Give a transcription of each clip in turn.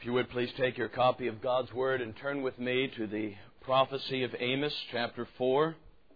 If you would please take your copy of God's Word and turn with me to the prophecy of Amos, chapter 4.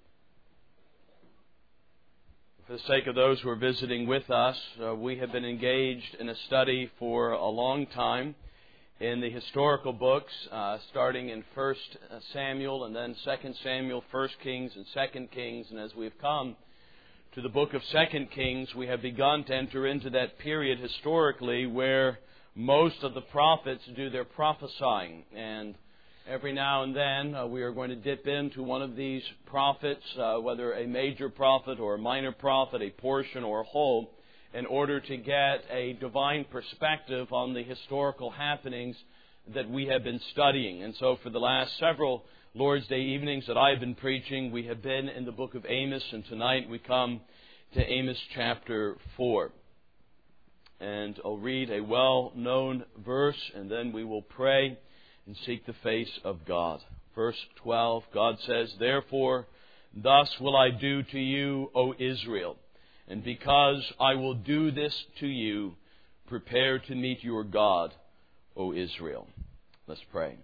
For the sake of those who are visiting with us, we have been engaged in a study for a long time in the historical books, starting in 1 Samuel and then 2 Samuel, 1 Kings and 2 Kings. And as we've come to the book of 2 Kings, we have begun to enter into that period historically where most of the prophets do their prophesying. And every now and then we are going to dip into one of these prophets, whether a major prophet or a minor prophet, a portion or a whole, in order to get a divine perspective on the historical happenings that we have been studying. And so for the last several Lord's Day evenings that I have been preaching, we have been in the book of Amos, and tonight we come to Amos chapter 4. And I'll read a well-known verse, and then we will pray and seek the face of God. Verse 12, God says, "Therefore, thus will I do to you, O Israel, and because I will do this to you, prepare to meet your God, O Israel." Let's pray.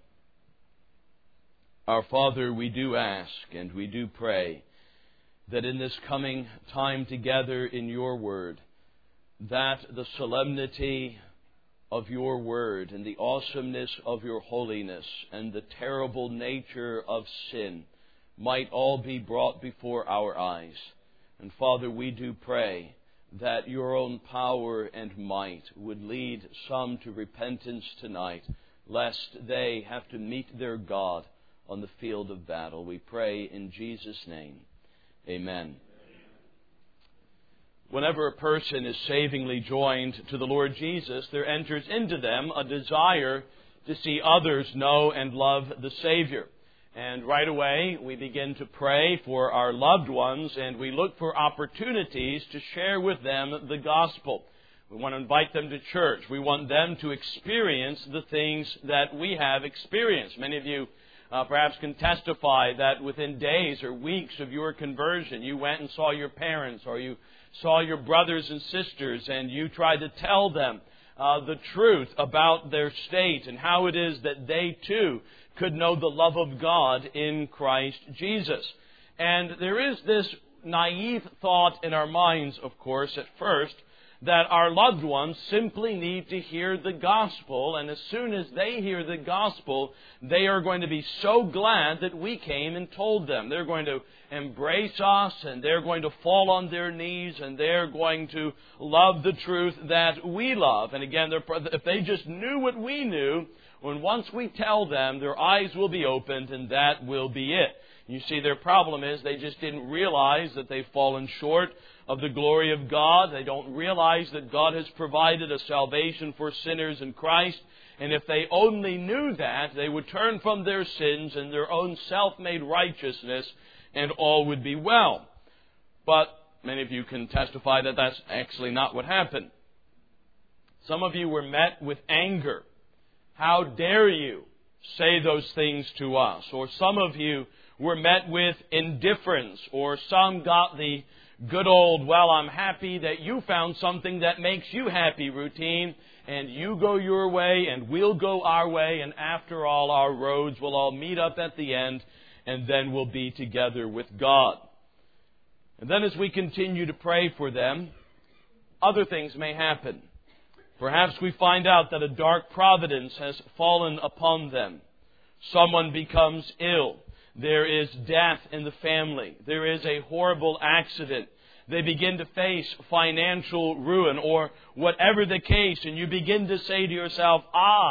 Our Father, we do ask and we do pray that in this coming time together in your Word, that the solemnity of your Word and the awesomeness of your holiness and the terrible nature of sin might all be brought before our eyes. And Father, we do pray that your own power and might would lead some to repentance tonight, lest they have to meet their God on the field of battle. We pray in Jesus' name. Amen. Whenever a person is savingly joined to the Lord Jesus, there enters into them a desire to see others know and love the Savior. And right away, we begin to pray for our loved ones, and we look for opportunities to share with them the gospel. We want to invite them to church. We want them to experience the things that we have experienced. Many of you perhaps can testify that within days or weeks of your conversion, you went and saw your parents, or you saw your brothers and sisters, and you tried to tell them the truth about their state and how it is that they too could know the love of God in Christ Jesus. And there is this naive thought in our minds, of course, at first, that our loved ones simply need to hear the gospel, and as soon as they hear the gospel, they are going to be so glad that we came and told them. They're going to embrace us, and they're going to fall on their knees, and they're going to love the truth that we love. And again, if they just knew what we knew, when once we tell them, their eyes will be opened, and that will be it. You see, their problem is they just didn't realize that they've fallen short of the glory of God. They don't realize that God has provided a salvation for sinners in Christ. And if they only knew that, they would turn from their sins and their own self-made righteousness, and all would be well. But many of you can testify that that's actually not what happened. Some of you were met with anger. How dare you say those things to us? Or some of you were met with indifference, or some got the good old, well, I'm happy that you found something that makes you happy routine, and you go your way and we'll go our way, and after all, our roads will all meet up at the end, and then we'll be together with God. And then as we continue to pray for them, other things may happen. Perhaps we find out that a dark providence has fallen upon them. Someone becomes ill. There is death in the family. There is a horrible accident. They begin to face financial ruin, or whatever the case, and you begin to say to yourself,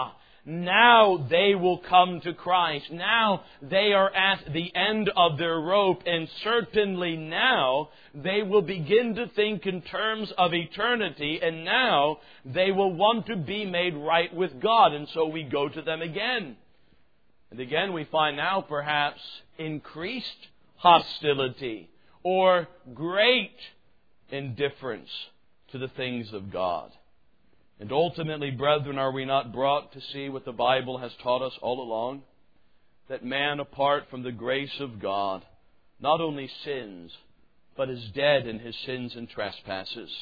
now they will come to Christ. Now they are at the end of their rope, and certainly now they will begin to think in terms of eternity, and now they will want to be made right with God. And so we go to them again. And again, we find now perhaps increased hostility or great indifference to the things of God. And ultimately, brethren, are we not brought to see what the Bible has taught us all along? That man, apart from the grace of God, not only sins, but is dead in his sins and trespasses.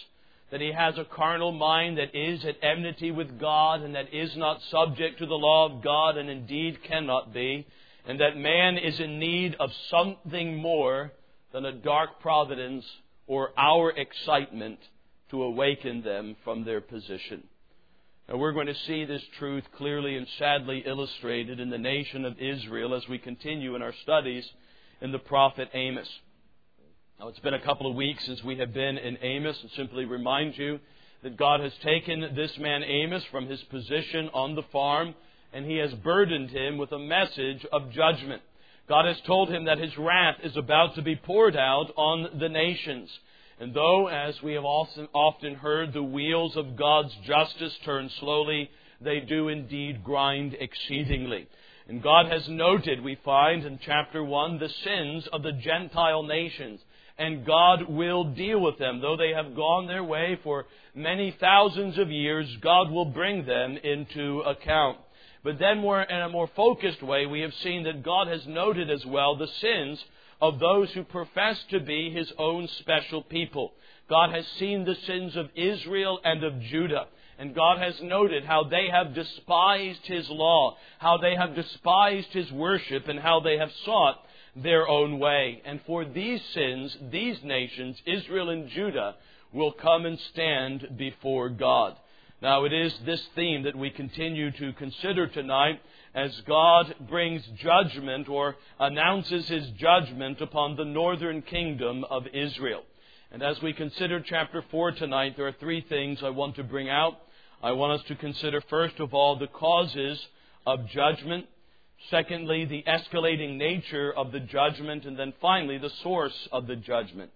that he has a carnal mind that is at enmity with God and that is not subject to the law of God and indeed cannot be, and that man is in need of something more than a dark providence or our excitement to awaken them from their position. Now we're going to see this truth clearly and sadly illustrated in the nation of Israel as we continue in our studies in the prophet Amos. Now it's been a couple of weeks since we have been in Amos, and simply remind you that God has taken this man Amos from his position on the farm, and He has burdened him with a message of judgment. God has told him that His wrath is about to be poured out on the nations. And though, as we have often heard, the wheels of God's justice turn slowly, they do indeed grind exceedingly. And God has noted, we find in chapter 1, the sins of the Gentile nations. And God will deal with them. Though they have gone their way for many thousands of years, God will bring them into account. But then in a more focused way, we have seen that God has noted as well the sins of those who profess to be His own special people. God has seen the sins of Israel and of Judah. And God has noted how they have despised His law, how they have despised His worship, and how they have sought their own way. And for these sins, these nations, Israel and Judah, will come and stand before God. Now it is this theme that we continue to consider tonight as God brings judgment or announces His judgment upon the northern kingdom of Israel. And as we consider chapter 4 tonight, there are three things I want to bring out. I want us to consider, first of all, the causes of judgment. Secondly, the escalating nature of the judgment. And then finally, the source of the judgment.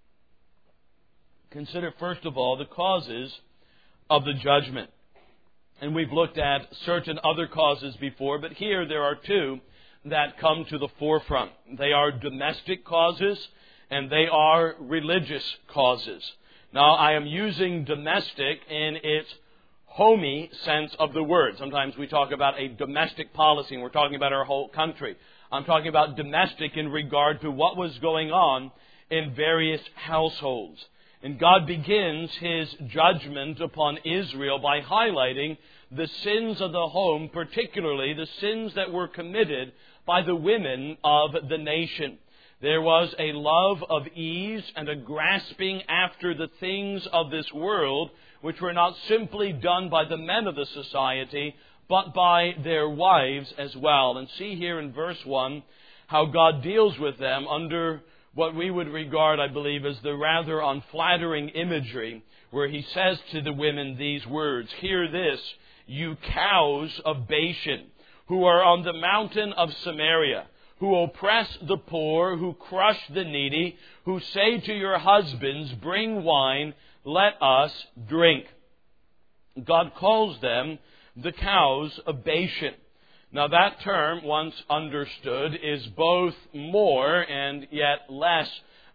Consider, first of all, the causes of the judgment. And we've looked at certain other causes before, but here there are two that come to the forefront. They are domestic causes and they are religious causes. Now, I am using domestic in its homey sense of the word. Sometimes we talk about a domestic policy and we're talking about our whole country. I'm talking about domestic in regard to what was going on in various households. And God begins His judgment upon Israel by highlighting the sins of the home, particularly the sins that were committed by the women of the nation. There was a love of ease and a grasping after the things of this world, which were not simply done by the men of the society, but by their wives as well. And see here in verse 1 how God deals with them under what we would regard, I believe, as the rather unflattering imagery, where He says to the women these words, "Hear this, you cows of Bashan, who are on the mountain of Samaria, who oppress the poor, who crush the needy, who say to your husbands, bring wine, let us drink." God calls them the cows of Bashan. Now that term, once understood, is both more and yet less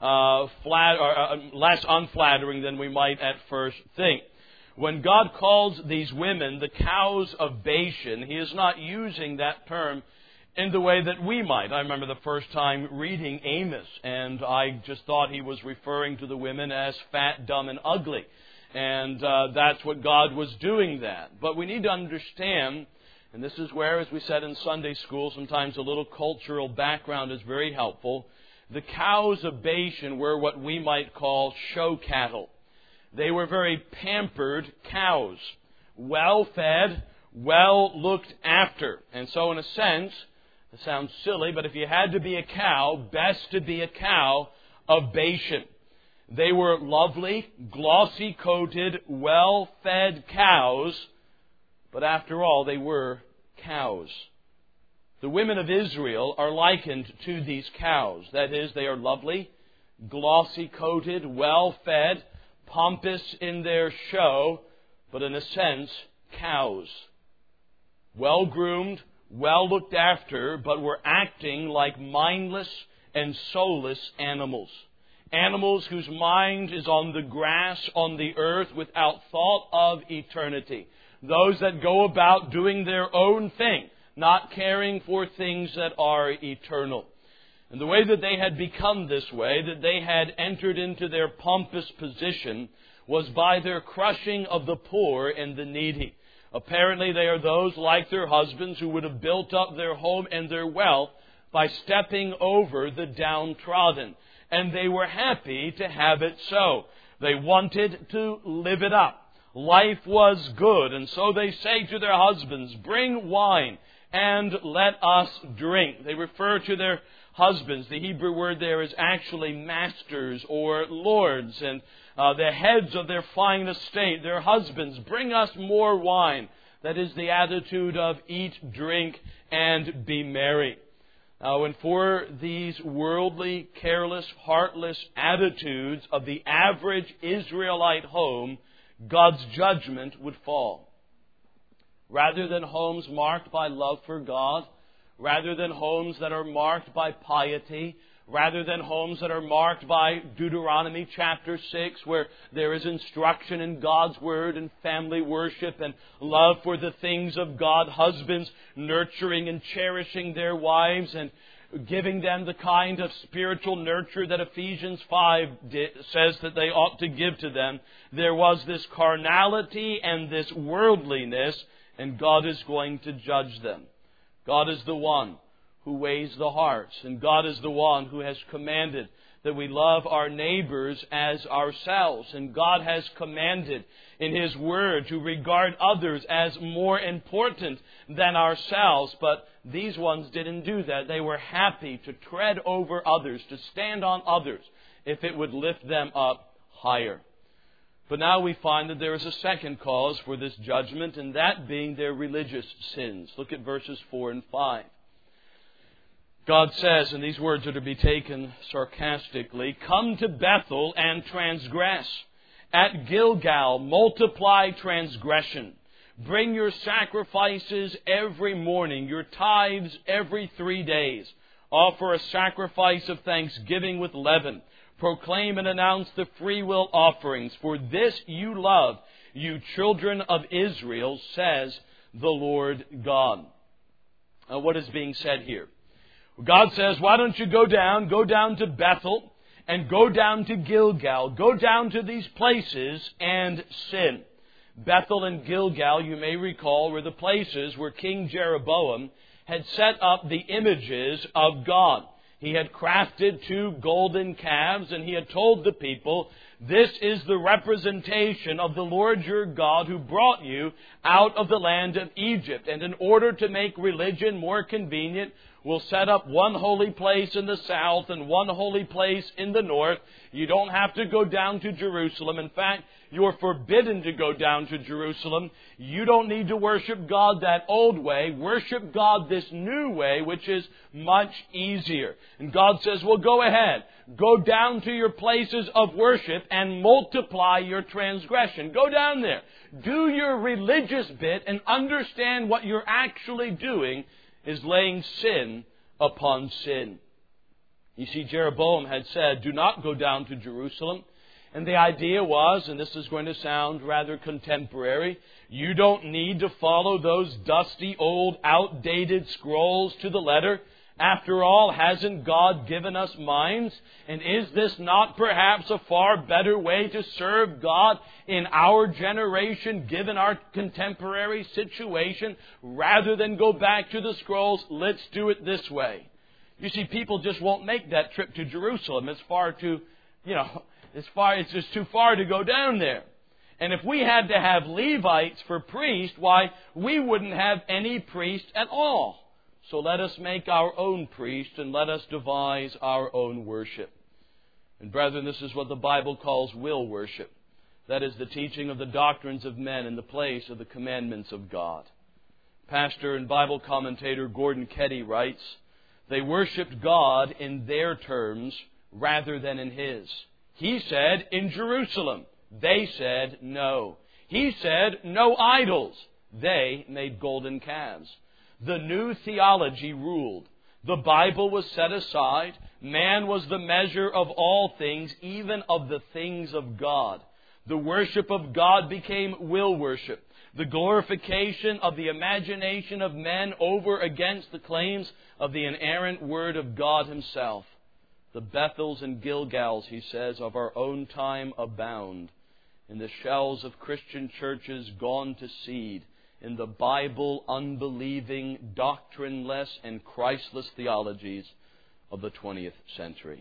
less unflattering than we might at first think. When God calls these women the cows of Bashan, He is not using that term in the way that we might. I remember the first time reading Amos, and I just thought He was referring to the women as fat, dumb, and ugly. And that's what God was doing that. But we need to understand, and this is where, as we said in Sunday school, sometimes a little cultural background is very helpful. The cows of Bashan were what we might call show cattle. They were very pampered cows, well-fed, well-looked after. And so in a sense, it sounds silly, but if you had to be a cow, best to be a cow of Bashan. They were lovely, glossy-coated, well-fed cows, but after all, they were cows. The women of Israel are likened to these cows. That is, they are lovely, glossy-coated, well-fed, pompous in their show, but in a sense, cows. Well-groomed, well-looked after, but were acting like mindless and soulless animals. Animals whose mind is on the grass, on the earth, without thought of eternity. Those that go about doing their own thing, not caring for things that are eternal. And the way that they had become this way, that they had entered into their pompous position, was by their crushing of the poor and the needy. Apparently they are those like their husbands who would have built up their home and their wealth by stepping over the downtrodden. And they were happy to have it so. They wanted to live it up. Life was good, and so they say to their husbands, "Bring wine and let us drink." They refer to their husbands. The Hebrew word there is actually masters or lords, and the heads of their fine estate, their husbands. "Bring us more wine." That is the attitude of eat, drink, and be merry. And for these worldly, careless, heartless attitudes of the average Israelite home, God's judgment would fall. Rather than homes marked by love for God, rather than homes that are marked by piety, rather than homes that are marked by Deuteronomy chapter 6, where there is instruction in God's Word and family worship and love for the things of God, husbands nurturing and cherishing their wives and giving them the kind of spiritual nurture that Ephesians 5 says that they ought to give to them. There was this carnality and this worldliness, and God is going to judge them. God is the one who weighs the hearts, and God is the one who has commanded that we love our neighbors as ourselves. And God has commanded in His Word to regard others as more important than ourselves. But these ones didn't do that. They were happy to tread over others, to stand on others, if it would lift them up higher. But now we find that there is a second cause for this judgment, and that being their religious sins. Look at verses 4 and 5. God says, and these words are to be taken sarcastically, "Come to Bethel and transgress. At Gilgal multiply transgression. Bring your sacrifices every morning, your tithes every 3 days. Offer a sacrifice of thanksgiving with leaven. Proclaim and announce the freewill offerings. For this you love, you children of Israel, says the Lord God." Now, what is being said here? God says, why don't you go down to Bethel, and go down to Gilgal. Go down to these places and sin. Bethel and Gilgal, you may recall, were the places where King Jeroboam had set up the images of God. He had crafted 2 golden calves, and he had told the people, "This is the representation of the Lord your God who brought you out of the land of Egypt. And in order to make religion more convenient, we'll set up one holy place in the south and one holy place in the north. You don't have to go down to Jerusalem. In fact, you're forbidden to go down to Jerusalem. You don't need to worship God that old way. Worship God this new way, which is much easier." And God says, well, go ahead. Go down to your places of worship and multiply your transgression. Go down there. Do your religious bit and understand what you're actually doing is laying sin upon sin. You see, Jeroboam had said, do not go down to Jerusalem. And the idea was, and this is going to sound rather contemporary, you don't need to follow those dusty, old, outdated scrolls to the letter. After all, hasn't God given us minds? And is this not perhaps a far better way to serve God in our generation, given our contemporary situation? Rather than go back to the scrolls, let's do it this way. You see, people just won't make that trip to Jerusalem. It's far too, it's just too far to go down there. And if we had to have Levites for priests, why, we wouldn't have any priest at all. So let us make our own priest and let us devise our own worship. And brethren, this is what the Bible calls will worship. That is the teaching of the doctrines of men in the place of the commandments of God. Pastor and Bible commentator Gordon Ketty writes, they worshipped God in their terms rather than in His. He said, in Jerusalem. They said, no. He said, no idols. They made golden calves. The new theology ruled. The Bible was set aside. Man was the measure of all things, even of the things of God. The worship of God became will worship. The glorification of the imagination of men over against the claims of the inerrant Word of God Himself. The Bethels and Gilgals, he says, of our own time abound. in the shells of Christian churches gone to seed in the Bible unbelieving, doctrineless, and Christless theologies of the 20th century.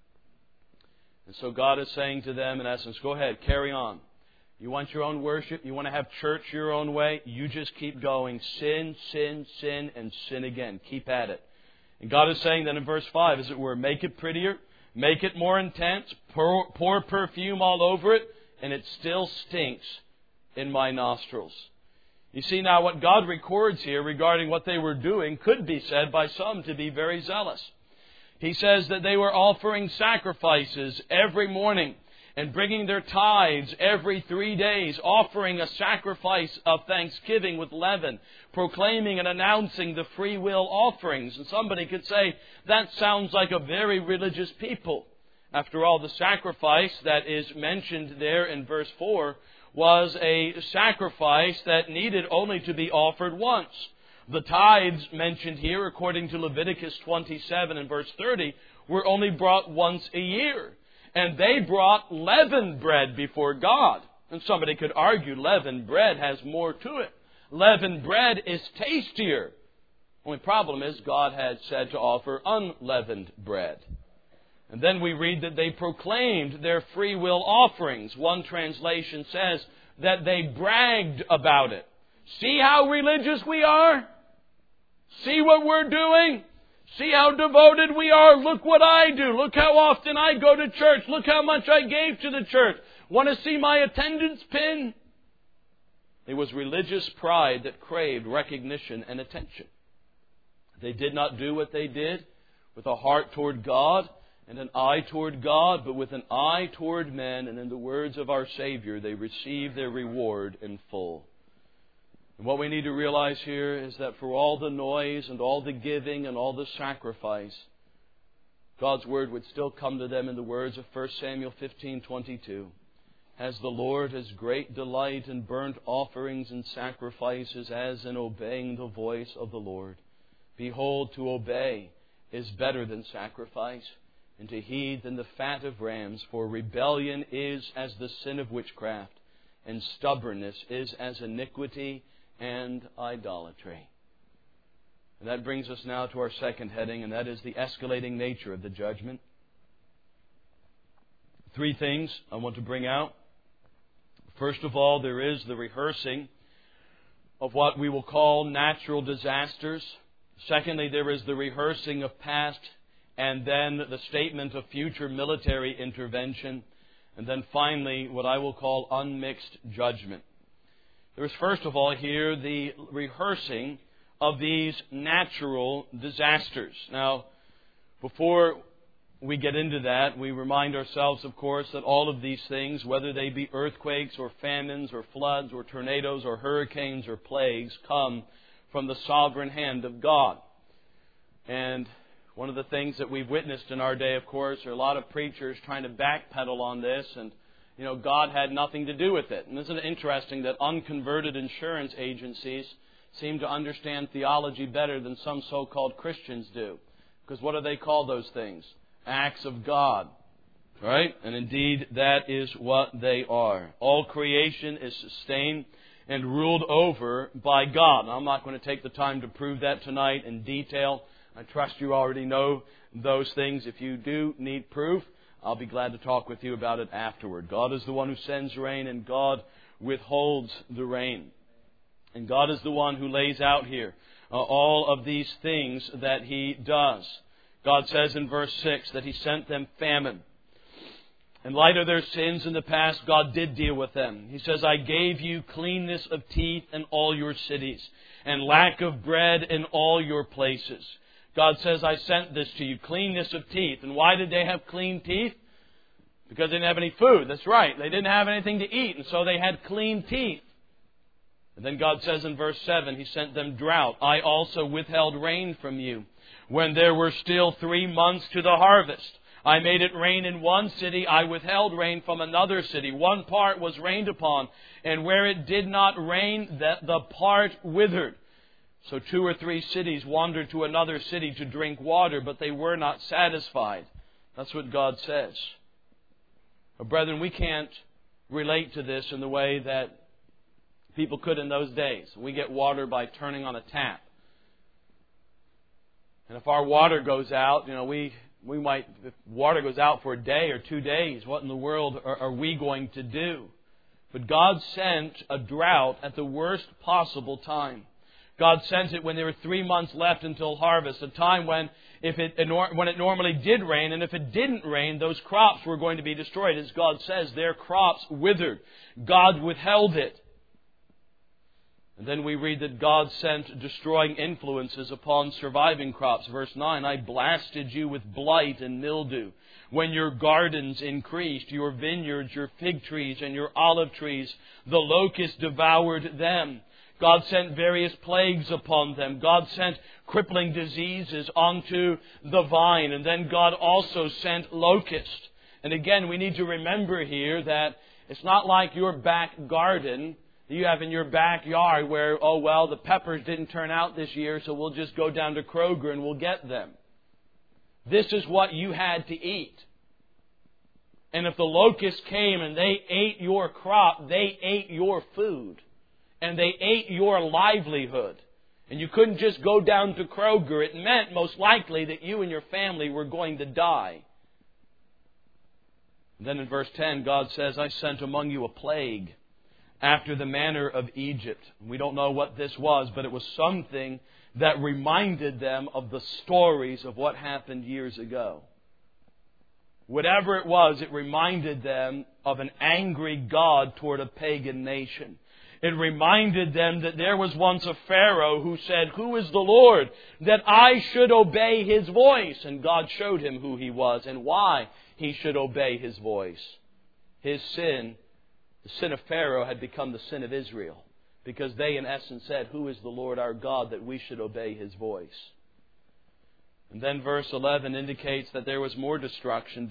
And so God is saying to them, in essence, go ahead, carry on. You want your own worship? You want to have church your own way? You just keep going. Sin, sin, sin, and sin again. Keep at it. And God is saying that in verse 5, as it were, make it prettier, make it more intense, pour perfume all over it, and it still stinks in my nostrils. You see now what God records here regarding what they were doing could be said by some to be very zealous. He says that they were offering sacrifices every morning and bringing their tithes every 3 days, offering a sacrifice of thanksgiving with leaven, proclaiming and announcing the free will offerings. And somebody could say, that sounds like a very religious people. After all, the sacrifice that is mentioned there in verse 4 was a sacrifice that needed only to be offered once. The tithes mentioned here, according to Leviticus 27 and verse 30, were only brought once a year. And they brought leavened bread before God. And somebody could argue leavened bread has more to it. Leavened bread is tastier. Only problem is God had said to offer unleavened bread. And then we read that they proclaimed their free will offerings. One translation says that they bragged about it. See how religious we are? See what we're doing? See how devoted we are? Look what I do. Look how often I go to church. Look how much I gave to the church. Want to see my attendance pin? It was religious pride that craved recognition and attention. They did not do what they did with a heart toward God and an eye toward God, but with an eye toward men. And in the words of our Savior, they received their reward in full. And what we need to realize here is that for all the noise and all the giving and all the sacrifice, God's Word would still come to them in the words of 1 Samuel 15:22. As the Lord has great delight in burnt offerings and sacrifices as in obeying the voice of the Lord. Behold, to obey is better than sacrifice, and to heed than the fat of rams. For rebellion is as the sin of witchcraft, and stubbornness is as iniquity and idolatry. And that brings us now to our second heading, and that is the escalating nature of the judgment. 3 things I want to bring out. First of all, there is the rehearsing of what we will call natural disasters. Secondly, there is the rehearsing of past, and then the statement of future military intervention. And then finally, what I will call unmixed judgment. There is first of all here the rehearsing of these natural disasters. Now, before we get into that, we remind ourselves, of course, that all of these things, whether they be earthquakes or famines or floods or tornadoes or hurricanes or plagues, come from the sovereign hand of God. And one of the things that we've witnessed in our day, of course, are a lot of preachers trying to backpedal on this and God had nothing to do with it. And isn't it interesting that unconverted insurance agencies seem to understand theology better than some so-called Christians do? Because what do they call those things? Acts of God. Right? And indeed, that is what they are. All creation is sustained and ruled over by God. Now, I'm not going to take the time to prove that tonight in detail. I trust you already know those things. If you do need proof, I'll be glad to talk with you about it afterward. God is the one who sends rain, and God withholds the rain. And God is the one who lays out here all of these things that He does. God says in verse 6 that He sent them famine. In light of their sins in the past, God did deal with them. He says, I gave you cleanness of teeth in all your cities, and lack of bread in all your places. God says, I sent this to you, cleanness of teeth. And why did they have clean teeth? Because they didn't have any food. That's right. They didn't have anything to eat, and so they had clean teeth. And then God says in verse 7, He sent them drought. I also withheld rain from you when there were still 3 months to the harvest. I made it rain in one city. I withheld rain from another city. One part was rained upon, and where it did not rain, the part withered. So 2 or 3 cities wandered to another city to drink water, but they were not satisfied. That's what God says. But brethren, we can't relate to this in the way that people could in those days. We get water by turning on a tap. And if our water goes out, we might, if water goes out for a day or 2 days, what in the world are we going to do? But God sent a drought at the worst possible time. God sent it when there were 3 months left until harvest, a time when when it normally did rain, and if it didn't rain, those crops were going to be destroyed. As God says, their crops withered. God withheld it. And then we read that God sent destroying influences upon surviving crops. Verse 9, I blasted you with blight and mildew. When your gardens increased, your vineyards, your fig trees, and your olive trees, the locust devoured them. God sent various plagues upon them. God sent crippling diseases onto the vine. And then God also sent locusts. And again, we need to remember here that it's not like your back garden you have in your backyard where, the peppers didn't turn out this year, so we'll just go down to Kroger and we'll get them. This is what you had to eat. And if the locusts came and they ate your crop, they ate your food. And they ate your livelihood. And you couldn't just go down to Kroger. It meant most likely that you and your family were going to die. And then in verse 10, God says, I sent among you a plague after the manner of Egypt. We don't know what this was, but it was something that reminded them of the stories of what happened years ago. Whatever it was, it reminded them of an angry God toward a pagan nation. It reminded them that there was once a Pharaoh who said, who is the Lord, that I should obey His voice? And God showed him who He was and why he should obey His voice. His sin, the sin of Pharaoh, had become the sin of Israel, because they in essence said, who is the Lord our God that we should obey His voice? And then verse 11 indicates that there was more destruction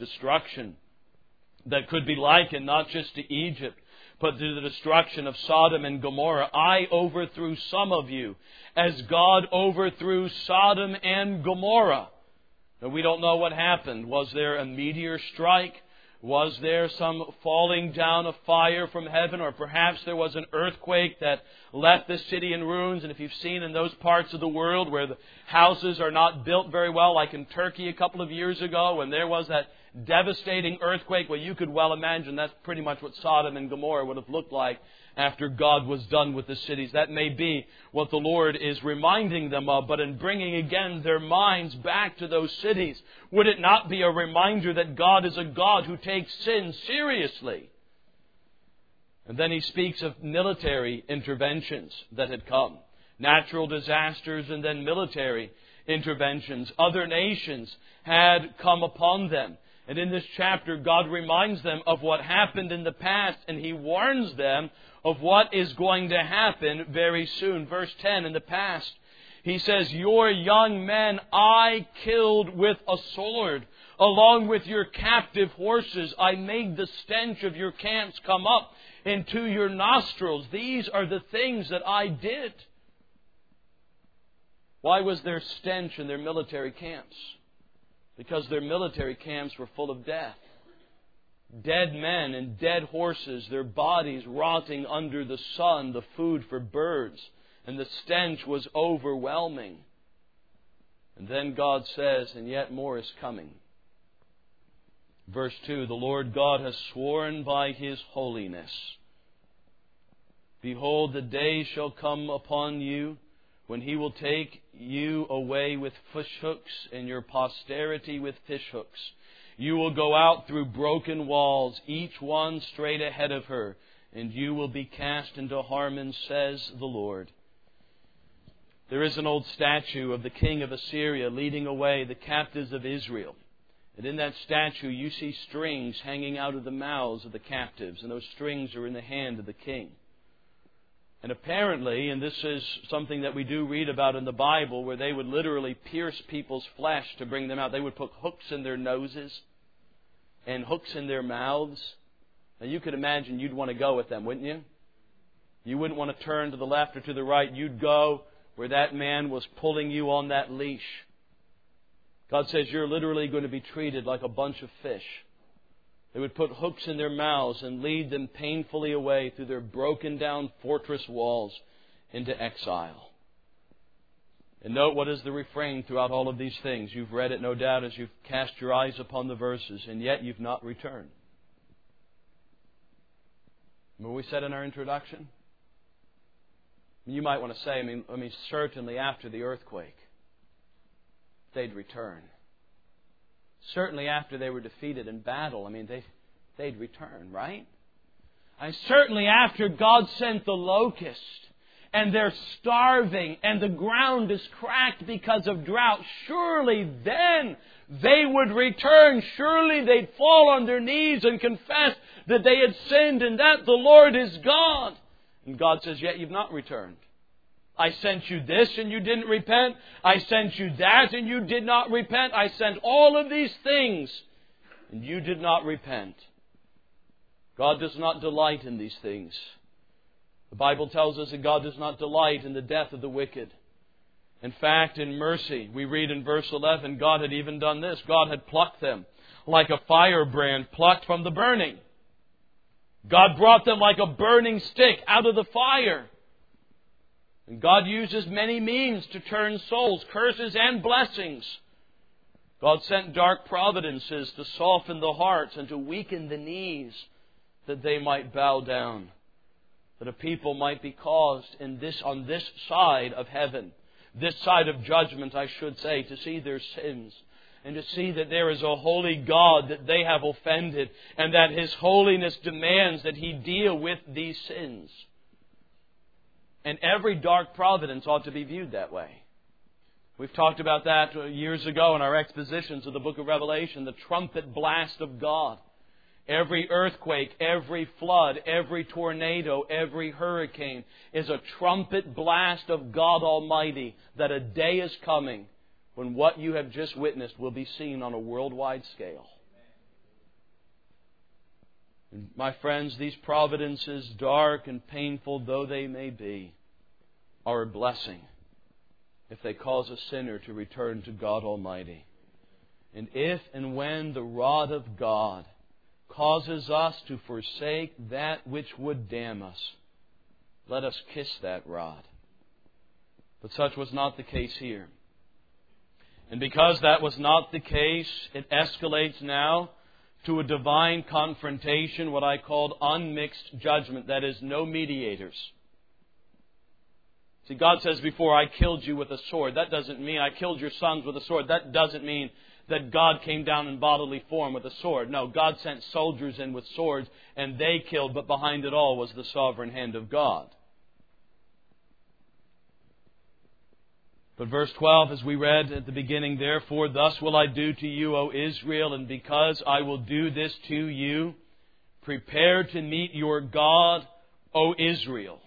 that could be likened not just to Egypt, but to the destruction of Sodom and Gomorrah. I overthrew some of you as God overthrew Sodom and Gomorrah. Now, we don't know what happened. Was there a meteor strike? Was there some falling down of fire from heaven? Or perhaps there was an earthquake that left the city in ruins. And if you've seen in those parts of the world where the houses are not built very well, like in Turkey a couple of years ago, when there was that devastating earthquake, well, you could well imagine that's pretty much what Sodom and Gomorrah would have looked like after God was done with the cities. That may be what the Lord is reminding them of, but in bringing again their minds back to those cities, would it not be a reminder that God is a God who takes sin seriously? And then He speaks of military interventions that had come. Natural disasters and then military interventions. Other nations had come upon them. And in this chapter, God reminds them of what happened in the past, and He warns them of what is going to happen very soon. Verse 10, in the past, He says, your young men I killed with a sword. Along with your captive horses, I made the stench of your camps come up into your nostrils. These are the things that I did. Why was there stench in their military camps? Because their military camps were full of death. Dead men and dead horses, their bodies rotting under the sun, the food for birds. And the stench was overwhelming. And then God says, and yet more is coming. Verse 2, the Lord God has sworn by His holiness. Behold, the day shall come upon you when He will take you away with fishhooks and your posterity with fishhooks. You will go out through broken walls, each one straight ahead of her, and you will be cast into Harmon, says the Lord. There is an old statue of the king of Assyria leading away the captives of Israel. And in that statue you see strings hanging out of the mouths of the captives, and those strings are in the hand of the king. And apparently, and this is something that we do read about in the Bible, where they would literally pierce people's flesh to bring them out. They would put hooks in their noses and hooks in their mouths. Now you could imagine you'd want to go with them, wouldn't you? You wouldn't want to turn to the left or to the right. You'd go where that man was pulling you on that leash. God says you're literally going to be treated like a bunch of fish. They would put hooks in their mouths and lead them painfully away through their broken down fortress walls into exile. And note what is the refrain throughout all of these things. You've read it, no doubt, as you've cast your eyes upon the verses, and yet you've not returned. Remember what we said in our introduction? You might want to say, I mean, certainly after the earthquake, they'd return. Certainly after they were defeated in battle, I mean, they'd return, right? Certainly after God sent the locust, and they're starving, and the ground is cracked because of drought, surely then they would return. Surely they'd fall on their knees and confess that they had sinned and that the Lord is God. And God says, yet you've not returned. I sent you this and you didn't repent. I sent you that and you did not repent. I sent all of these things and you did not repent. God does not delight in these things. The Bible tells us that God does not delight in the death of the wicked. In fact, in mercy, we read in verse 11, God had even done this. God had plucked them like a firebrand plucked from the burning. God brought them like a burning stick out of the fire. And God uses many means to turn souls, curses and blessings. God sent dark providences to soften the hearts and to weaken the knees that they might bow down. That a people might be caused on this side of heaven, this side of judgment, I should say, to see their sins and to see that there is a holy God that they have offended and that His holiness demands that He deal with these sins. And every dark providence ought to be viewed that way. We've talked about that years ago in our expositions of the book of Revelation, the trumpet blast of God. Every earthquake, every flood, every tornado, every hurricane is a trumpet blast of God Almighty that a day is coming when what you have just witnessed will be seen on a worldwide scale. And my friends, these providences, dark and painful though they may be, are a blessing if they cause a sinner to return to God Almighty. And if and when the rod of God causes us to forsake that which would damn us, let us kiss that rod. But such was not the case here. And because that was not the case, it escalates now to a divine confrontation, what I called unmixed judgment. That is, no mediators. See, God says before, I killed you with a sword. That doesn't mean I killed your sons with a sword. That doesn't mean that God came down in bodily form with a sword. No, God sent soldiers in with swords and they killed, but behind it all was the sovereign hand of God. But verse 12, as we read at the beginning, therefore, thus will I do to you, O Israel, and because I will do this to you, prepare to meet your God, O Israel.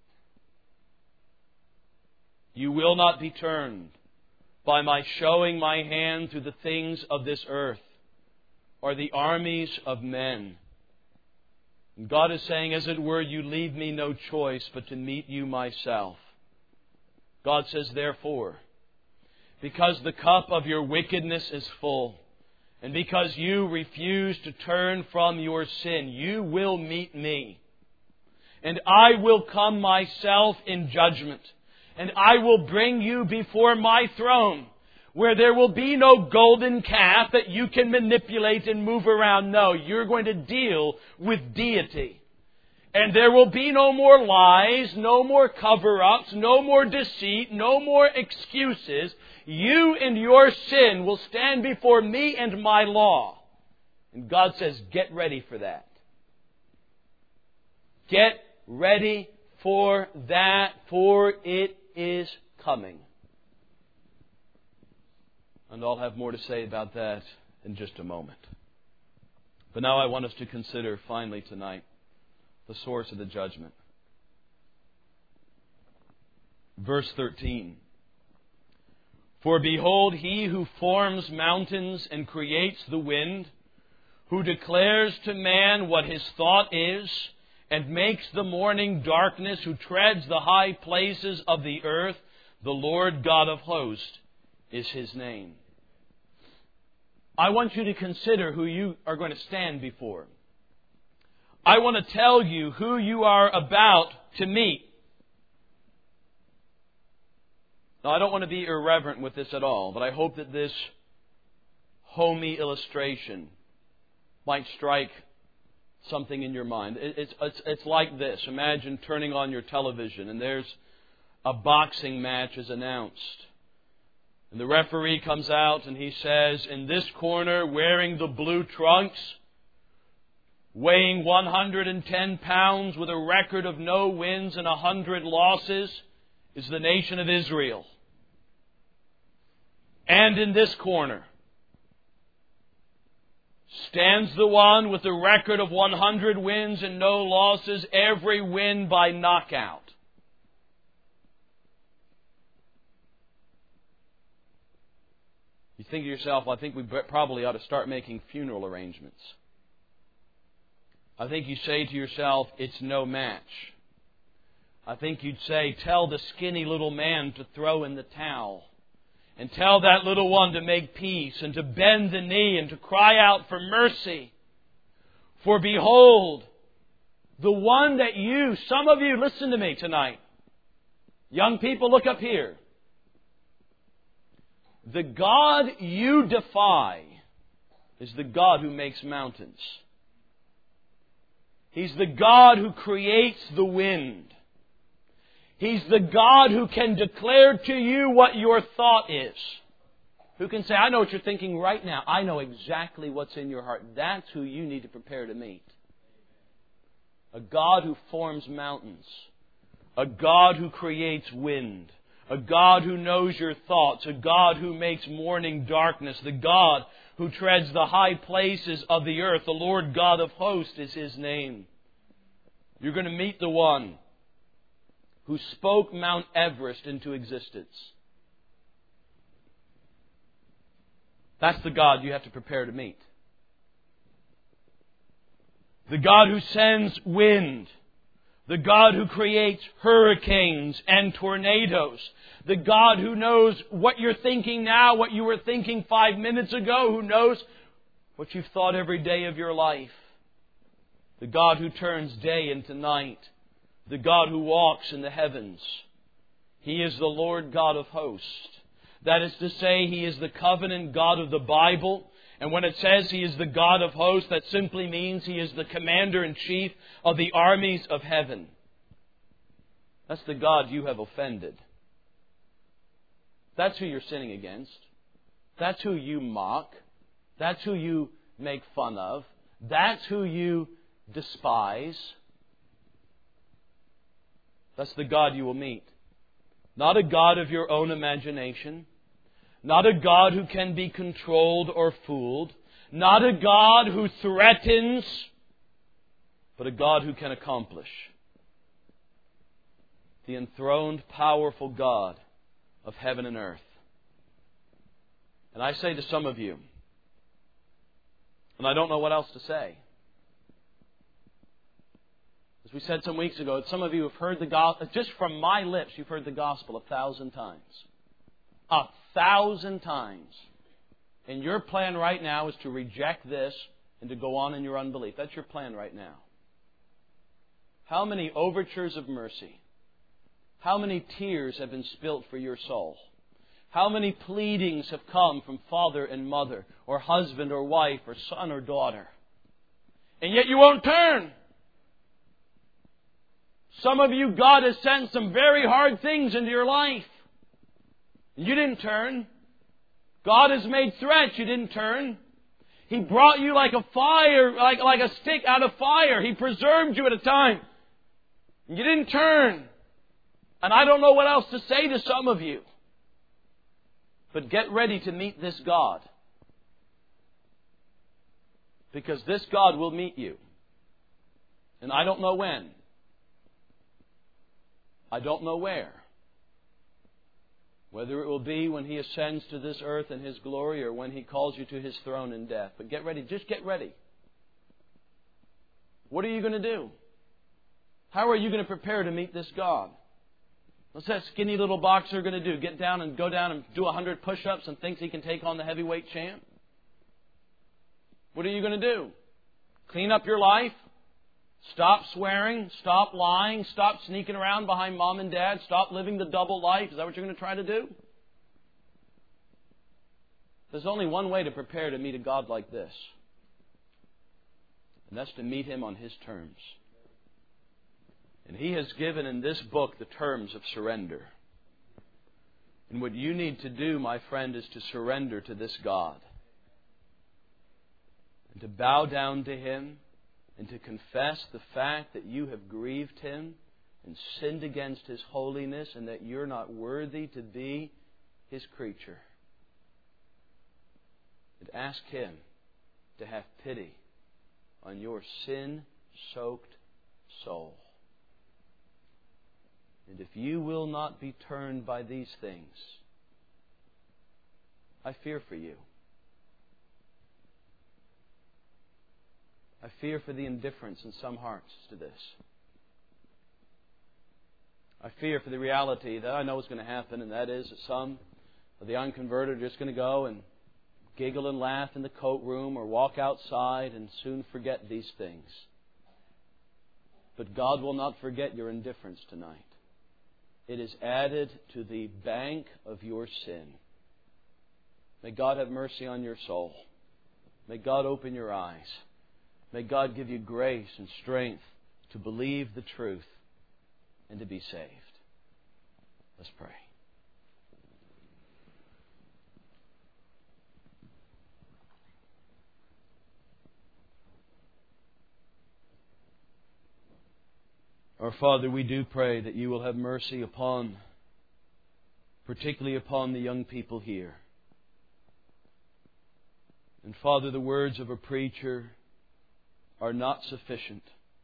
You will not be turned by my showing my hand through the things of this earth or the armies of men. And God is saying, as it were, you leave me no choice but to meet you myself. God says, therefore, because the cup of your wickedness is full, and because you refuse to turn from your sin, you will meet me. And I will come myself in judgment. And I will bring you before my throne, where there will be no golden calf that you can manipulate and move around. No, you're going to deal with deity. And there will be no more lies, no more cover-ups, no more deceit, no more excuses. You and your sin will stand before me and my law. And God says, get ready for that. Get ready for that, for it is coming. And I'll have more to say about that in just a moment. But now I want us to consider finally tonight the source of the judgment. Verse 13. For behold, he who forms mountains and creates the wind, who declares to man what his thought is, and makes the morning darkness, who treads the high places of the earth, the Lord God of hosts is His name. I want you to consider who you are going to stand before. I want to tell you who you are about to meet. Now, I don't want to be irreverent with this at all, but I hope that this homey illustration might strike something in your mind. It's like this. Imagine turning on your television and there's a boxing match is announced. And the referee comes out and he says, in this corner, wearing the blue trunks, weighing 110 pounds with a record of no wins and 100 losses, is the nation of Israel. And in this corner stands the one with a record of 100 wins and no losses, every win by knockout. You think to yourself, I think we probably ought to start making funeral arrangements. I think you say to yourself, it's no match. I think you'd say, tell the skinny little man to throw in the towel. And tell that little one to make peace and to bend the knee and to cry out for mercy. For behold, the one that you, some of you, listen to me tonight. Young people, look up here. The God you defy is the God who makes mountains. He's the God who creates the wind. He's the God who can declare to you what your thought is. Who can say, I know what you're thinking right now. I know exactly what's in your heart. That's who you need to prepare to meet. A God who forms mountains. A God who creates wind. A God who knows your thoughts. A God who makes morning darkness. The God who treads the high places of the earth. The Lord God of hosts is His name. You're going to meet the one who spoke Mount Everest into existence. That's the God you have to prepare to meet. The God who sends wind. The God who creates hurricanes and tornadoes. The God who knows what you're thinking now, what you were thinking 5 minutes ago, who knows what you've thought every day of your life. The God who turns day into night. The God who walks in the heavens. He is the Lord God of hosts. That is to say, He is the covenant God of the Bible. And when it says He is the God of hosts, that simply means He is the commander-in-chief of the armies of heaven. That's the God you have offended. That's who you're sinning against. That's who you mock. That's who you make fun of. That's who you despise. That's the God you will meet. Not a God of your own imagination. Not a God who can be controlled or fooled. Not a God who threatens, but a God who can accomplish. The enthroned, powerful God of heaven and earth. And I say to some of you, and I don't know what else to say. As we said some weeks ago, some of you have heard the gospel, just from my lips, you've heard the gospel 1,000 times. 1,000 times. And your plan right now is to reject this and to go on in your unbelief. That's your plan right now. How many overtures of mercy? How many tears have been spilt for your soul? How many pleadings have come from father and mother, or husband or wife, or son or daughter? And yet you won't turn. Some of you, God has sent some very hard things into your life. You didn't turn. God has made threats. You didn't turn. He brought you like a fire, like a stick out of fire. He preserved you at a time. You didn't turn. And I don't know what else to say to some of you. But get ready to meet this God. Because this God will meet you. And I don't know when. I don't know where. Whether it will be when He ascends to this earth in His glory or when He calls you to His throne in death. But get ready. Just get ready. What are you going to do? How are you going to prepare to meet this God? What's that skinny little boxer going to do? Go down and do 100 push-ups and thinks he can take on the heavyweight champ? What are you going to do? Clean up your life? Stop swearing? Stop lying? Stop sneaking around behind mom and dad? Stop living the double life? Is that what you're going to try to do? There's only one way to prepare to meet a God like this. And that's to meet Him on His terms. And He has given in this book the terms of surrender. And what you need to do, my friend, is to surrender to this God. And to bow down to Him and to confess the fact that you have grieved Him and sinned against His holiness and that you're not worthy to be His creature. And ask Him to have pity on your sin-soaked soul. And if you will not be turned by these things, I fear for you. I fear for the indifference in some hearts to this. I fear for the reality that I know is going to happen, and that is that some of the unconverted are just going to go and giggle and laugh in the coat room or walk outside and soon forget these things. But God will not forget your indifference tonight. It is added to the bank of your sin. May God have mercy on your soul. May God open your eyes. May God give you grace and strength to believe the truth and to be saved. Let's pray. Our Father, we do pray that you will have mercy upon, particularly upon the young people here. And Father, the words of a preacher are not sufficient.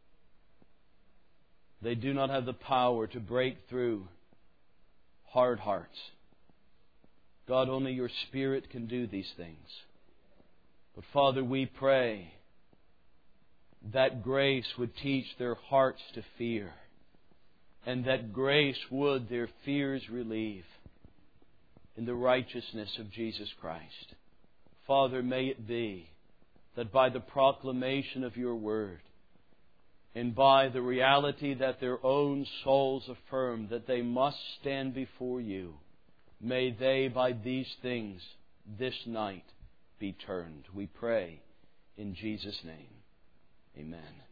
They do not have the power to break through hard hearts. God, only your Spirit can do these things. But Father, we pray that grace would teach their hearts to fear, and that grace would their fears relieve in the righteousness of Jesus Christ. Father, may it be that by the proclamation of your word and by the reality that their own souls affirm that they must stand before you, may they by these things this night be turned. We pray in Jesus' name. Amen.